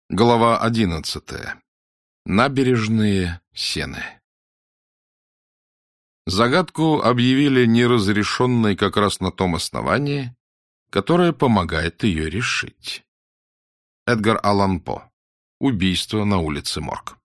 Глава 11. Набережные Сены. Загадку объявили неразрешенной как раз на том основании, которое помогает ее решить. Эдгар Аллан По. Убийство на улице Морг.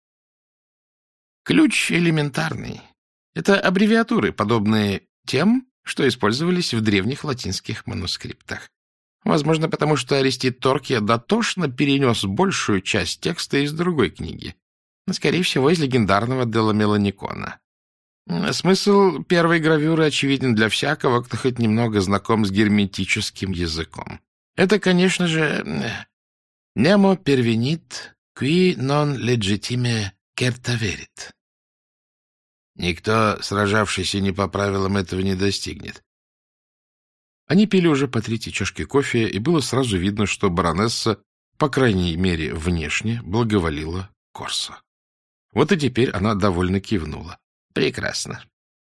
Ключ элементарный. Это аббревиатуры, подобные тем, что использовались в древних латинских манускриптах. Возможно, потому что Аристид Торкья дотошно перенес большую часть текста из другой книги. Скорее всего, из легендарного Делла Меланикона. Смысл первой гравюры очевиден для всякого, кто хоть немного знаком с герметическим языком. Это, конечно же, «Nemo pervenit, qui non legitime certaverit». Никто, сражавшийся не по правилам, этого не достигнет. Они пили уже по третьей чашке кофе, и было сразу видно, что баронесса, по крайней мере внешне, благоволила Корсо. Вот и теперь она довольно кивнула. Прекрасно.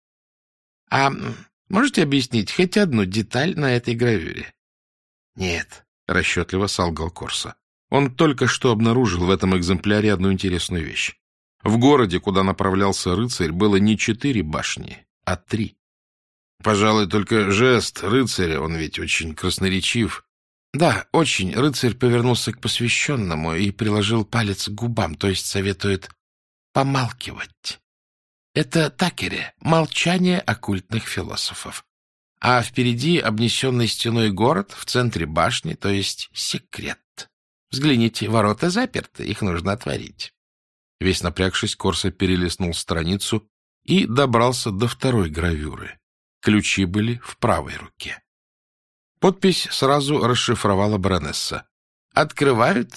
А можете объяснить хоть одну деталь на этой гравюре? Нет, расчетливо солгал Корсо. Он только что обнаружил в этом экземпляре одну интересную вещь. В городе, куда направлялся рыцарь, было не 4 башни, а 3. Пожалуй, только жест рыцаря, он ведь очень красноречив. Да, очень. Рыцарь повернулся к посвященному и приложил палец к губам, то есть советует помалкивать. Это такере, молчание оккультных философов. А впереди обнесенный стеной город, в центре башни, то есть секрет. Взгляните, ворота заперты, их нужно отворить. Весь напрягшись, Корсо перелистнул страницу и добрался до второй гравюры. Ключи были в правой руке. Подпись сразу расшифровала баронесса. «Открывают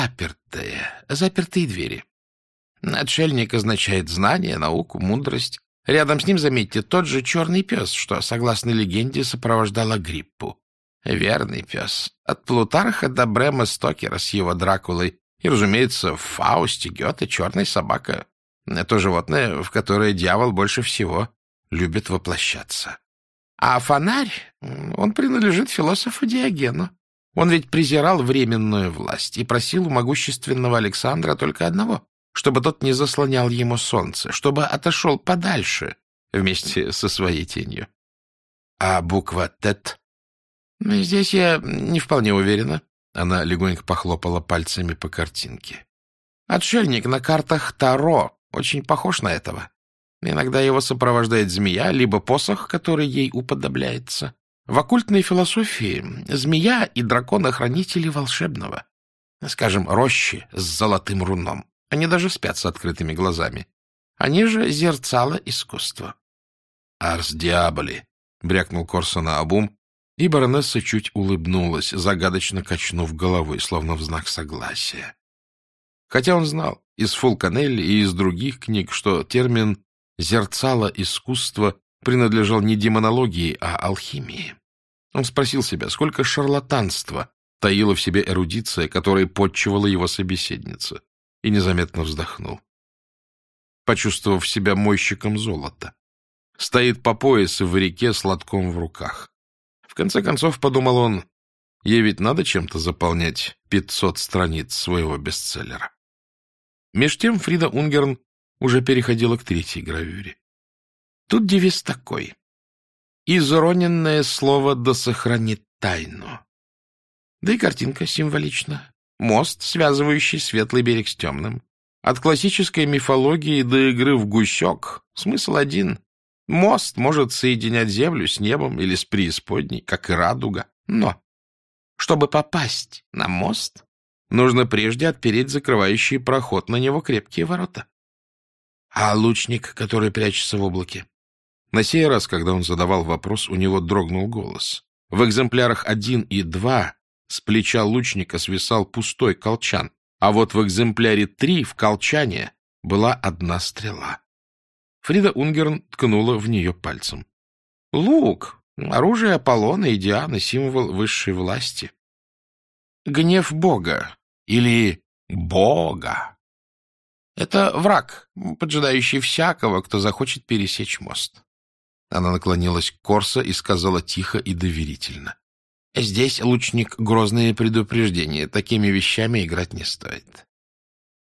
запертые двери». Отшельник означает знание, науку, мудрость. Рядом с ним, заметьте, тот же черный пес, что, согласно легенде, сопровождал Агриппу. Верный пес. От Плутарха до Брэма Стокера с его Дракулой. И, разумеется, в Фаусте Гёте черная собака. То животное, в которое дьявол больше всего любит воплощаться. А фонарь, он принадлежит философу Диогену. Он ведь презирал временную власть и просил у могущественного Александра только одного, чтобы тот не заслонял ему солнце, чтобы отошел подальше вместе со своей тенью. А буква «Тет»? Здесь я не вполне уверена. Она легонько похлопала пальцами по картинке. Отшельник на картах Таро очень похож на этого. Иногда его сопровождает змея, либо посох, который ей уподобляется. В оккультной философии змея и дракона-хранители волшебного. Скажем, рощи с золотым руном. Они даже спят с открытыми глазами. Они же зерцало искусства. «Арс диаболи», — брякнул Корсо наобум, и баронесса чуть улыбнулась, загадочно качнув головой, словно в знак согласия. Хотя он знал из Фулканелли и из других книг, что термин «зерцало искусства» принадлежал не демонологии, а алхимии. Он спросил себя, сколько шарлатанства таила в себе эрудиция, которой подчивала его собеседница, и незаметно вздохнул, почувствовав себя мойщиком золота. Стоит по пояс в реке с лотком в руках. В конце концов, подумал он, ей ведь надо чем-то заполнять 500 страниц своего бестселлера. Меж тем Фрида Унгерн уже переходила к третьей гравюре. Тут девиз такой: «Изроненное слово да сохранит тайну». Да и картинка символична. Мост, связывающий светлый берег с темным. От классической мифологии до игры в гусек смысл один. Мост может соединять землю с небом или с преисподней, как и радуга. Но, чтобы попасть на мост, нужно прежде отпереть закрывающие проход на него крепкие ворота. А лучник, который прячется в облаке? На сей раз, когда он задавал вопрос, у него дрогнул голос. В экземплярах 1 и 2 с плеча лучника свисал пустой колчан, а вот в экземпляре 3 в колчане была одна стрела. Фрида Унгерн ткнула в нее пальцем. Лук, оружие Аполлона и Дианы, символ высшей власти. Гнев Бога или Бога — это враг, поджидающий всякого, кто захочет пересечь мост. Она наклонилась к Корсо и сказала тихо и доверительно: «Здесь, лучник, грозное предупреждение. Такими вещами играть не стоит.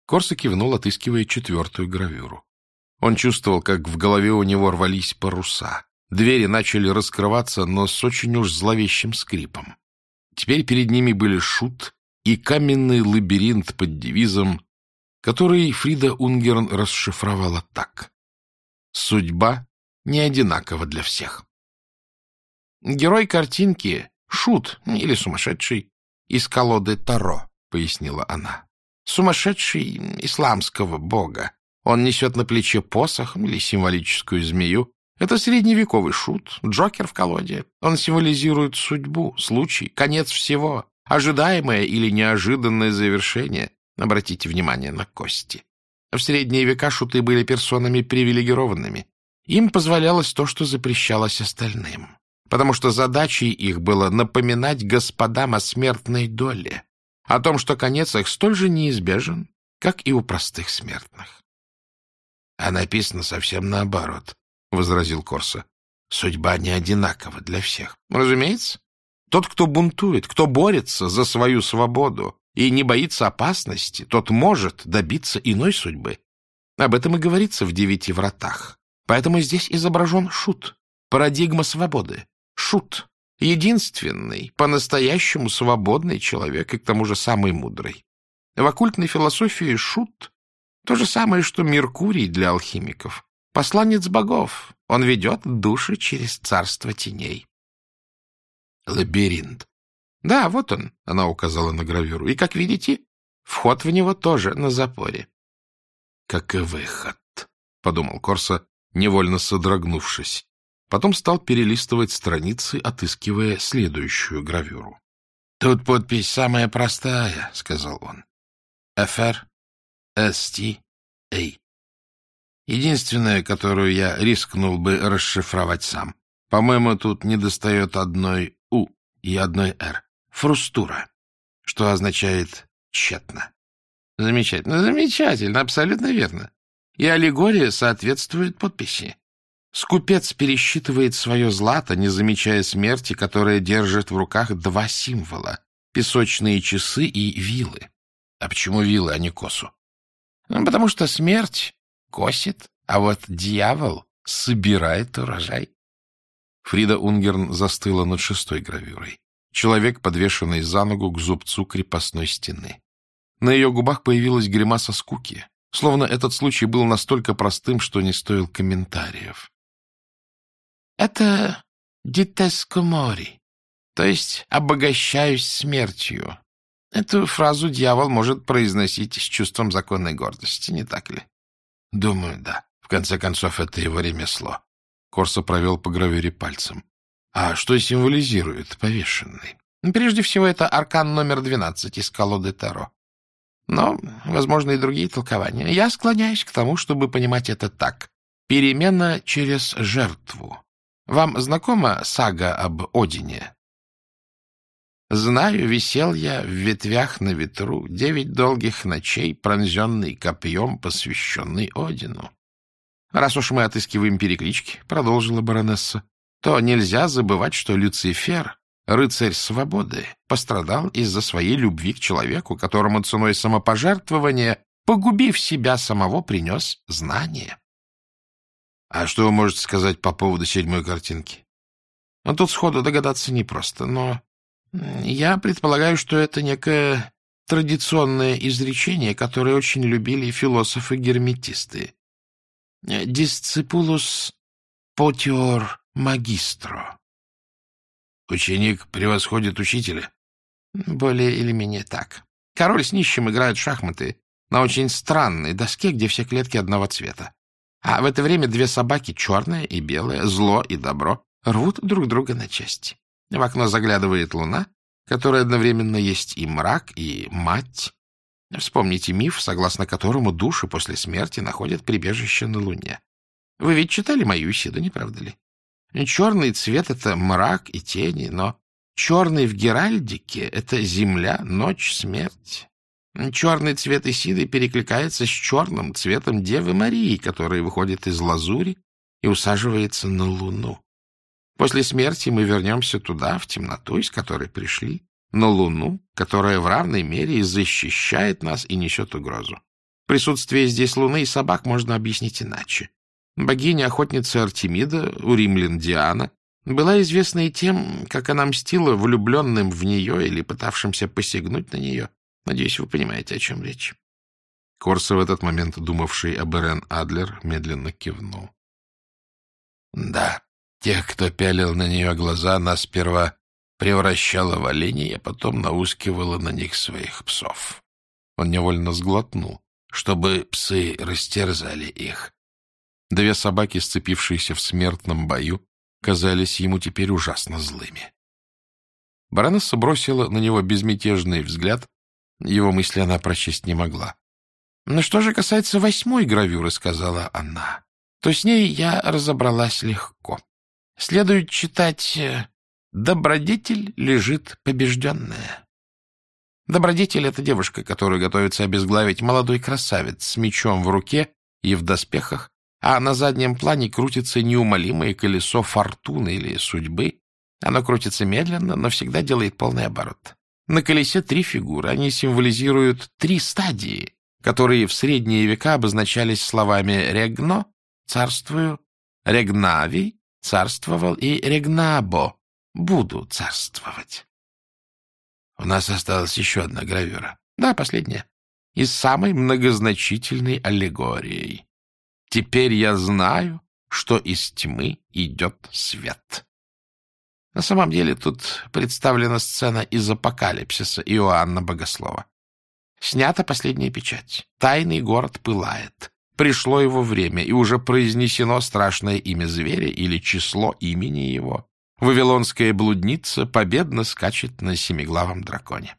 Корсо кивнул, отыскивая 4-ю гравюру. Он чувствовал, как в голове у него рвались паруса. Двери начали раскрываться, но с очень уж зловещим скрипом. Теперь перед ними были шут и каменный лабиринт под девизом, который Фрида Унгерн расшифровала так: «Судьба не одинакова для всех». «Герой картинки — шут или сумасшедший из колоды Таро», — пояснила она. «Сумасшедший исламского бога. Он несет на плече посох или символическую змею. Это средневековый шут, Джокер в колоде. Он символизирует судьбу, случай, конец всего, ожидаемое или неожиданное завершение. Обратите внимание на кости. В средние века шуты были персонами привилегированными. Им позволялось то, что запрещалось остальным, потому что задачей их было напоминать господам о смертной доле, о том, что конец их столь же неизбежен, как и у простых смертных. — А написано совсем наоборот, — возразил Корсо. — Судьба не одинакова для всех. — Разумеется. Тот, кто бунтует, кто борется за свою свободу и не боится опасности, тот может добиться иной судьбы. Об этом и говорится в 9 вратах. Поэтому здесь изображен шут, парадигма свободы. Шут — единственный, по-настоящему свободный человек и к тому же самый мудрый. В оккультной философии шут — то же самое, что Меркурий для алхимиков. Посланец богов. Он ведет души через царство теней. Лабиринт. Да, вот он, она указала на гравюру. И, как видите, вход в него тоже на запоре. Как и выход, подумал Корсо, невольно содрогнувшись. Потом стал перелистывать страницы, отыскивая следующую гравюру. Тут подпись самая простая, сказал он. FR STA. Единственная, которую я рискнул бы расшифровать сам. По-моему, тут недостает одной «у» и одной «р». Фрустура, что означает «тщетно». Замечательно, замечательно, абсолютно верно. И аллегория соответствует подписи. Скупец пересчитывает свое злато, не замечая смерти, которая держит в руках 2 символа — песочные часы и вилы. А почему вилы, а не косу? Ну, потому что смерть косит, а вот дьявол собирает урожай. Фрида Унгерн застыла над 6-й гравюрой. Человек, подвешенный за ногу к зубцу крепостной стены. На ее губах появилась гримаса скуки, словно этот случай был настолько простым, что не стоил комментариев. Это «дитеско мори», то есть «обогащаюсь смертью». Эту фразу дьявол может произносить с чувством законной гордости, не так ли? Думаю, да. В конце концов, это его ремесло. Корсо провел по гравюре пальцем. А что символизирует повешенный? Прежде всего, это аркан номер 12 из колоды Таро. Но, возможно, и другие толкования. Я склоняюсь к тому, чтобы понимать это так. Перемена через жертву. Вам знакома сага об Одине? Знаю, висел я в ветвях на ветру 9 долгих ночей, пронзенный копьем, посвященный Одину. Раз уж мы отыскиваем переклички, продолжила баронесса, то нельзя забывать, что Люцифер, рыцарь свободы, пострадал из-за своей любви к человеку, которому ценой самопожертвования, погубив себя самого, принес знание. А что вы можете сказать по поводу 7-й картинки? Ну, тут сходу догадаться непросто, но я предполагаю, что это некое традиционное изречение, которое очень любили философы-герметисты. «Discipulus potior magistro». Ученик превосходит учителя? Более или менее так. Король с нищим играют в шахматы на очень странной доске, где все клетки одного цвета. А в это время 2 собаки, черная и белая, зло и добро, рвут друг друга на части. В окно заглядывает луна, которая одновременно есть и мрак, и мать. Вспомните миф, согласно которому души после смерти находят прибежище на луне. Вы ведь читали мою Исиду, не правда ли? Черный цвет — это мрак и тени, но черный в геральдике — это земля, ночь, смерть. Черный цвет Исиды перекликается с черным цветом Девы Марии, которая выходит из лазури и усаживается на луну. После смерти мы вернемся туда, в темноту, из которой пришли, на луну, которая в равной мере и защищает нас и несет угрозу. Присутствие здесь луны и собак можно объяснить иначе. Богиня-охотница Артемида, у римлян Диана, была известна и тем, как она мстила влюбленным в нее или пытавшимся посягнуть на нее. Надеюсь, вы понимаете, о чем речь. Корсо, в этот момент думавший об Ирен Адлер, медленно кивнул. Да, тех, кто пялил на нее глаза, она сперва превращала в оленей, а потом наускивала на них своих псов. Он невольно сглотнул, чтобы псы растерзали их. Две собаки, сцепившиеся в смертном бою, казались ему теперь ужасно злыми. Баронесса бросила на него безмятежный взгляд. Его мысли она прочесть не могла. «Ну что же касается 8-й гравюры, — сказала она, — то с ней я разобралась легко. Следует читать «Добродетель лежит побежденная». Добродетель — это девушка, которую готовится обезглавить молодой красавец с мечом в руке и в доспехах, а на заднем плане крутится неумолимое колесо фортуны или судьбы. Оно крутится медленно, но всегда делает полный оборот. На колесе 3 фигуры. Они символизируют 3 стадии, которые в средние века обозначались словами «регно» — «царствую», «регнавий» — «царствовал» и «регнабо» — «буду царствовать». У нас осталась еще одна гравюра. Да, последняя. И с самой многозначительной аллегорией. Теперь я знаю, что из тьмы идет свет. На самом деле тут представлена сцена из Апокалипсиса Иоанна Богослова. Снята последняя печать. Тайный город пылает. Пришло его время, и уже произнесено страшное имя зверя или число имени его. Вавилонская блудница победно скачет на семиглавом драконе.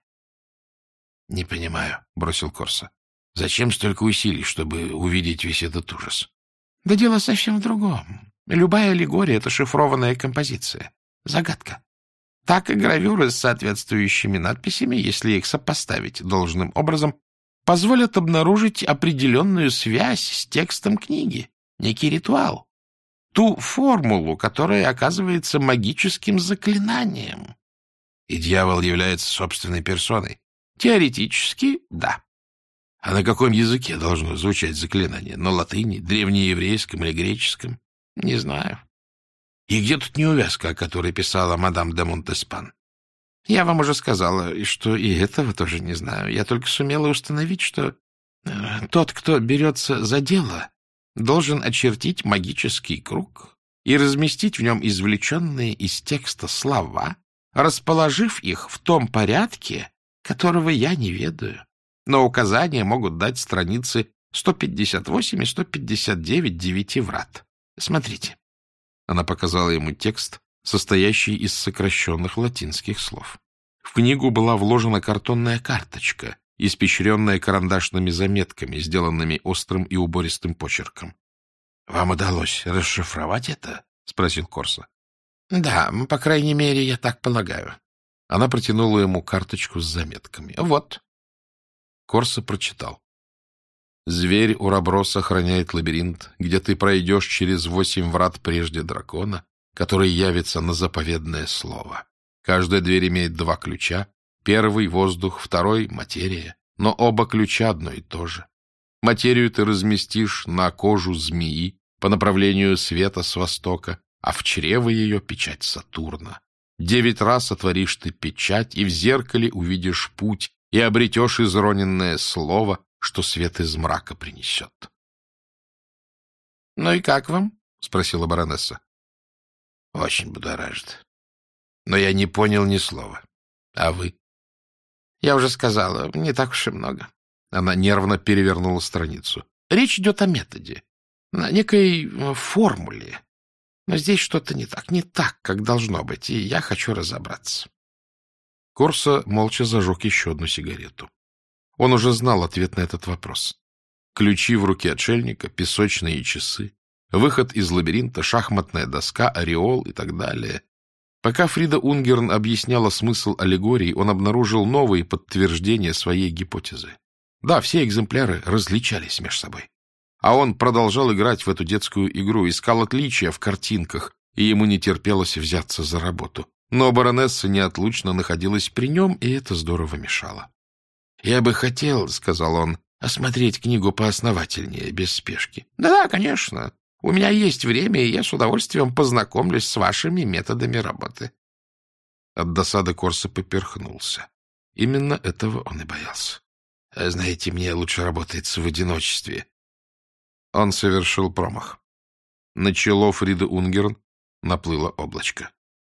— Не понимаю, — бросил Корсо. — Зачем столько усилий, чтобы увидеть весь этот ужас? — Да дело совсем в другом. Любая аллегория — это шифрованная композиция. Загадка. Так и гравюры с соответствующими надписями, если их сопоставить должным образом, позволят обнаружить определенную связь с текстом книги, некий ритуал, ту формулу, которая оказывается магическим заклинанием. И дьявол является собственной персоной. Теоретически, да. А на каком языке должно звучать заклинание? На латыни, древнееврейском или греческом? Не знаю. И где тут неувязка, о которой писала мадам де Монтеспан? Я вам уже сказала, что и этого тоже не знаю. Я только сумела установить, что тот, кто берется за дело, должен очертить магический круг и разместить в нем извлеченные из текста слова, расположив их в том порядке, которого я не ведаю. Но указания могут дать страницы 158 и 159 9 врат. Смотрите. Она показала ему текст, состоящий из сокращенных латинских слов. В книгу была вложена картонная карточка, испещренная карандашными заметками, сделанными острым и убористым почерком. — Вам удалось расшифровать это? — спросил Корсо. — Да, по крайней мере, я так полагаю. Она протянула ему карточку с заметками. — Вот. Корсо прочитал. Зверь Ураброс охраняет лабиринт, где ты пройдешь через 8 врат прежде дракона, который явится на заповедное слово. Каждая дверь имеет 2 ключа. Первый — воздух, второй — материя. Но оба ключа одно и то же. Материю ты разместишь на кожу змеи по направлению света с востока, а в чрево ее печать Сатурна. 9 раз отворишь ты печать, и в зеркале увидишь путь, и обретешь изроненное слово, что свет из мрака принесет. — Ну и как вам? — спросила баронесса. — Очень будоражит. Но я не понял ни слова. А вы? — Я уже сказала, не так уж и много. Она нервно перевернула страницу. Речь идет о методе, о некой формуле. Но здесь что-то не так, как должно быть, и я хочу разобраться. Корсо молча зажег еще одну сигарету. Он уже знал ответ на этот вопрос. Ключи в руке отшельника, песочные часы, выход из лабиринта, шахматная доска, ореол и так далее. Пока Фрида Унгерн объясняла смысл аллегории, он обнаружил новые подтверждения своей гипотезы. Да, все экземпляры различались между собой. А он продолжал играть в эту детскую игру, искал отличия в картинках, и ему не терпелось взяться за работу. Но баронесса неотлучно находилась при нем, и это здорово мешало. — Я бы хотел, — сказал он, — осмотреть книгу поосновательнее, без спешки. Да, конечно. У меня есть время, и я с удовольствием познакомлюсь с вашими методами работы. От досады Корсо поперхнулся. Именно этого он и боялся. Знаете, мне лучше работается в одиночестве. Он совершил промах. На чело Фриды Унгерн наплыло облачко.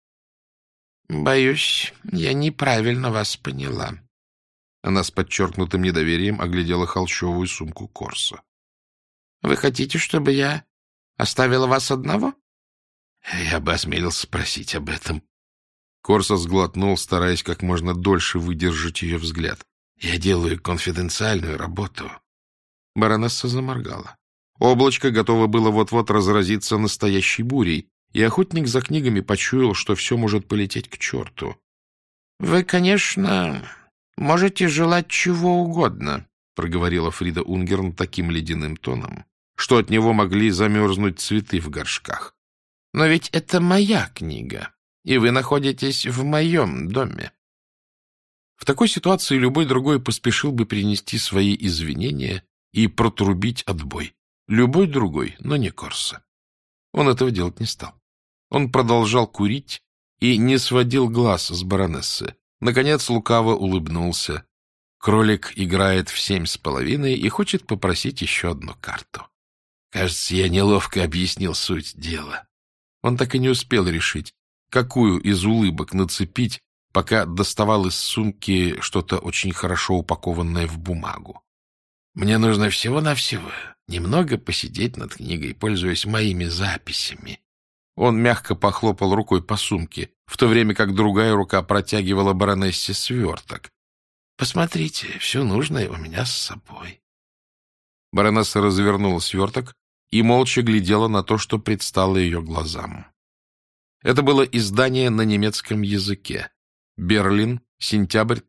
«Боюсь, я неправильно вас поняла». Она с подчеркнутым недоверием оглядела холщовую сумку Корсо. «Вы хотите, чтобы я оставила вас одного?» «Я бы осмелился спросить об этом». Корсо сглотнул, стараясь как можно дольше выдержать ее взгляд. «Я делаю конфиденциальную работу». Баронесса заморгала. Облачко готово было вот-вот разразиться настоящей бурей, и охотник за книгами почуял, что все может полететь к черту. — Вы, конечно, можете желать чего угодно, — проговорила Фрида Унгерн таким ледяным тоном, что от него могли замерзнуть цветы в горшках. — Но ведь это моя книга, и вы находитесь в моем доме. В такой ситуации любой другой поспешил бы принести свои извинения и протрубить отбой. Любой другой, но не Корсо. Он этого делать не стал. Он продолжал курить и не сводил глаз с баронессы. Наконец лукаво улыбнулся. Кролик играет в 7,5 и хочет попросить еще одну карту. Кажется, я неловко объяснил суть дела. Он так и не успел решить, какую из улыбок нацепить, пока доставал из сумки что-то очень хорошо упакованное в бумагу. Мне нужно всего-навсего немного посидеть над книгой, пользуясь моими записями. Он мягко похлопал рукой по сумке, в то время как другая рука протягивала баронессе сверток. «Посмотрите, все нужное у меня с собой». Баронесса развернула сверток и молча глядела на то, что предстало ее глазам. Это было издание на немецком языке. Берлин, сентябрь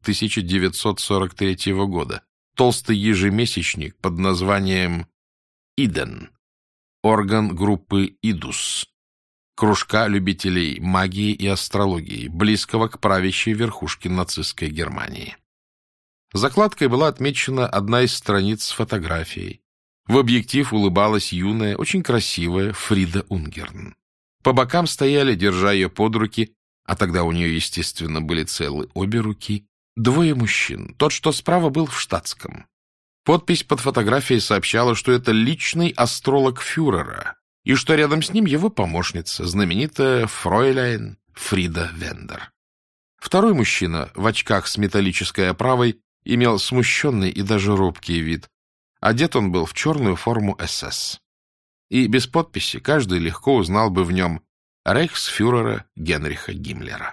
1943 года. Толстый ежемесячник под названием «Иден», орган группы «Идус», кружка любителей магии и астрологии, близкого к правящей верхушке нацистской Германии. Закладкой была отмечена одна из страниц с фотографией. В объектив улыбалась юная, очень красивая Фрида Унгерн. По бокам стояли, держа ее под руки, а тогда у нее, естественно, были целы обе руки, двое мужчин. Тот, что справа, был в штатском. Подпись под фотографией сообщала, что это личный астролог фюрера, и что рядом с ним его помощница, знаменитая фройляйн Фрида Вендер. Второй мужчина в очках с металлической оправой имел смущенный и даже робкий вид. Одет он был в черную форму СС. И без подписи каждый легко узнал бы в нем рейхсфюрера Генриха Гиммлера.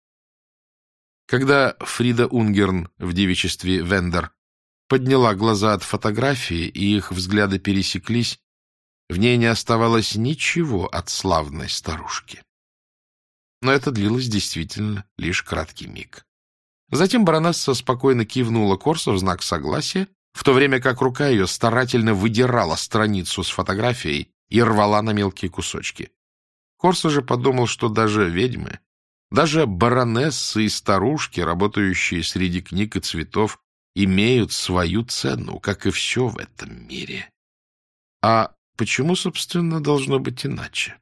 Когда Фрида Унгерн в девичестве Вендер подняла глаза от фотографии, и их взгляды пересеклись, в ней не оставалось ничего от славной старушки. Но это длилось действительно лишь краткий миг. Затем баронесса спокойно кивнула Корсо в знак согласия, в то время как рука ее старательно выдирала страницу с фотографией и рвала на мелкие кусочки. Корсо же подумал, что даже ведьмы, даже баронессы и старушки, работающие среди книг и цветов, имеют свою цену, как и все в этом мире. А почему, собственно, должно быть иначе?